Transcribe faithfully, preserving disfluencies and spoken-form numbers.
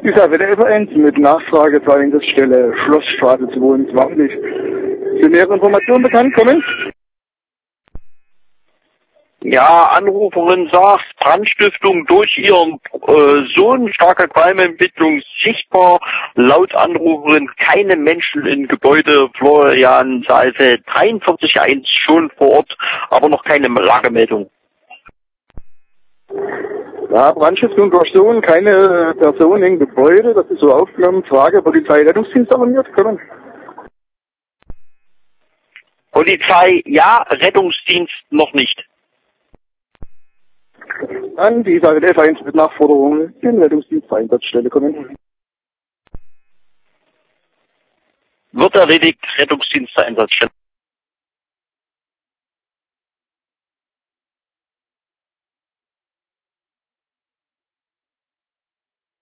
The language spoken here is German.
Isabel F eins mit Nachfrage zur Einsatzstelle Schlossstraße zweiundzwanzig. Sind nähere Informationen bekannt? Kommen? Ja, Anruferin sagt, Brandstiftung durch ihren äh, Sohn, starke Qualmentwicklung sichtbar. Laut Anruferin keine Menschen im Gebäude. Florian Salve dreiundvierzig eins schon vor Ort, aber noch keine Lagemeldung. Ja, Brandstiftung durch Sohn, keine Person im Gebäude. Das ist so aufgenommen. Frage, Polizei, Rettungsdienst alarmiert. Kommen? Polizei, ja, Rettungsdienst noch nicht. An die Isabel F eins mit Nachforderung den Rettungsdienst zur Einsatzstelle kommen. Wird erledigt, Rettungsdienst zur Einsatzstelle.